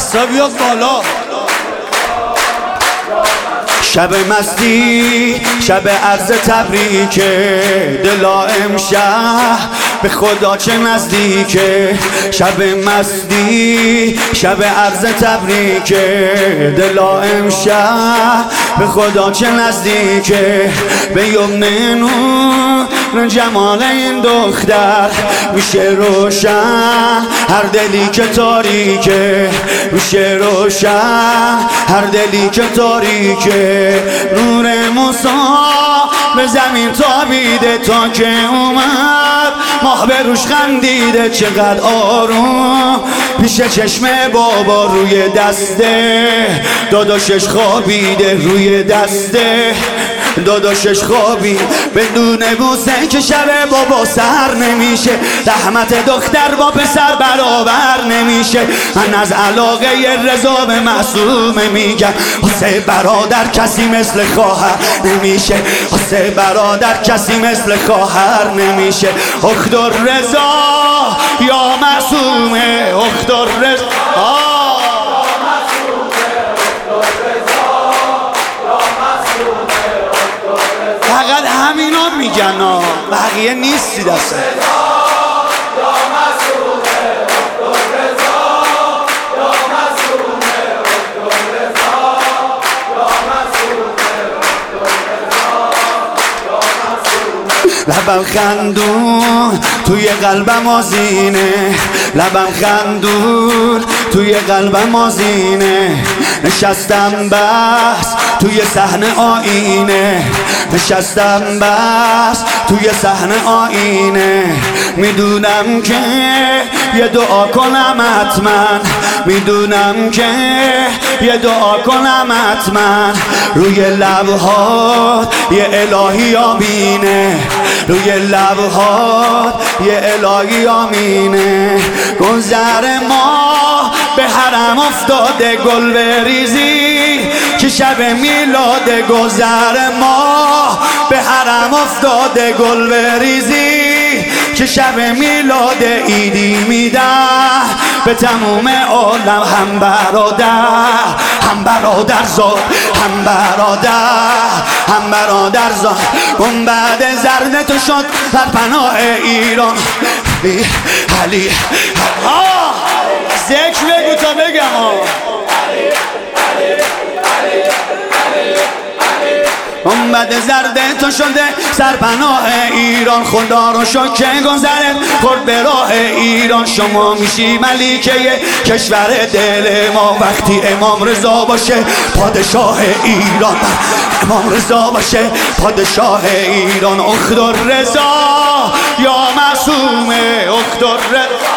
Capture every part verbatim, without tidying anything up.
دستا بیاد بالا. شب مستی شب عرض تبریک، دلا امشب به خدا چه نزدیکه. شب مستی شب عرض تبریک، دلا امشب به خدا چه نزدیکه. به یمن نور جمال این دختر میشه روشن هر دلی که تاریکه. میشه روشن هر دلی که تاریکه. نور موسی به زمین تابیده تا که اومد ماه به روش خندیده. چقدر آروم پیش چشم بابا روی دسته داداشش خوابیده. روی دسته داداشش خوابی بدون بوسه که شب بابا سر نمیشه. رحمت دختر با پسر برابر نمیشه. من از علاقه رضا به معصومه میگم واسه برادر کسی مثل خواهر نمیشه. واسه برادر کسی مثل خواهر نمیشه. اختر رضا یا معصومه، اختر رضا فقط همینا میگن ها، بقیه نیستید اصلا. لبم خندون توی قلبم آزینه. لبم خندون توی قلبم آزینه. نشستم بس توی صحنه آینه. نشستم بس توی صحنه آینه. میدونم که یه دعا کنم حتما. میدونم که یه دعا کنم حتما. روی لبهات یه الهی آمینه. روی لبهات یه الهی آمینه. گذر ما به حرم افتاده گل بریزی که شب میلاد. گذر ما به حرم افتاده گل بریزی که شب میلاد. عیدی میدن به تموم عالم، هم برادر هم برادر زاد، هم برادر هم برادر زاد. گنبد زرد تو شد در پناه ایران. علی علی آه ذکر بگو تا بگم آه. گنبد زرد تو شده سرپناه ایران. خدا رو شکر که گذرت خورد به راه ایران. شما میشی ملیکه کشور دل ما وقتی امام رضا باشه پادشاه ایران. امام رضا باشه پادشاه ایران. اختر رضا یا معصومه، اختر رضا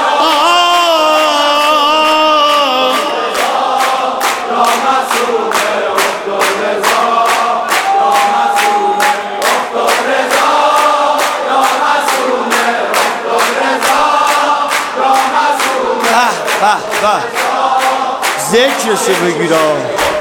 ذکرشو بگیرم.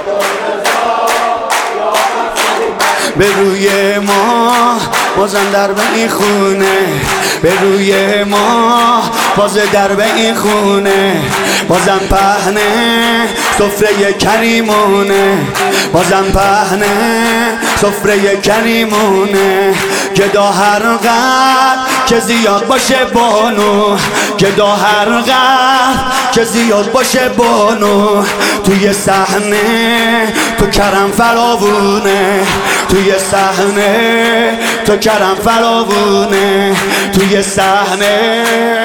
به روی ما بازم در به این خونه. به روی ما باز در به این خونه. بازم پهنه سفره کریمونه. بازم پهنه سفره کریمونه. گدا هر قد که زیاد باشه بانو. گدا هر قد که زیاد باشه بانو. توی صحنه تو کرم فراوونه. توی صحنه تو کرم فراوونه. توی صحنه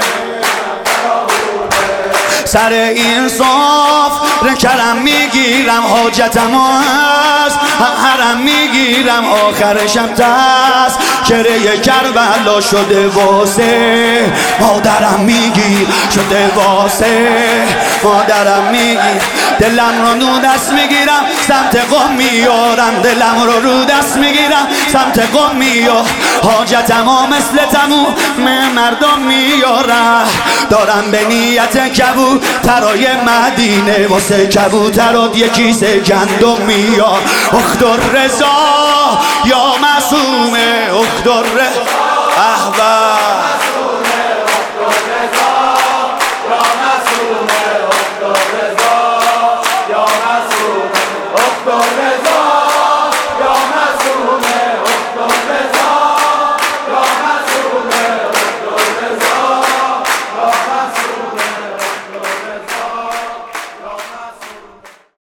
سر این صاف کرم میگیرم. حاجتم هست حرم میگیرم. آخرشم تست کره کربلا شده واسه مادرم میگیر. شده واسه مادرم میگیر. دلم رو رو دست میگیرم سمت قم میارم. دلم رو رو دست میگیرم سمت قم میارم. حاجتم ها مثل تموم مردم میارم. دارم به نیت کبوترای مدینه واسه کبوترات یه کیسه گندم میار. اختر رضا یا معصومه، اختر رضا. احباب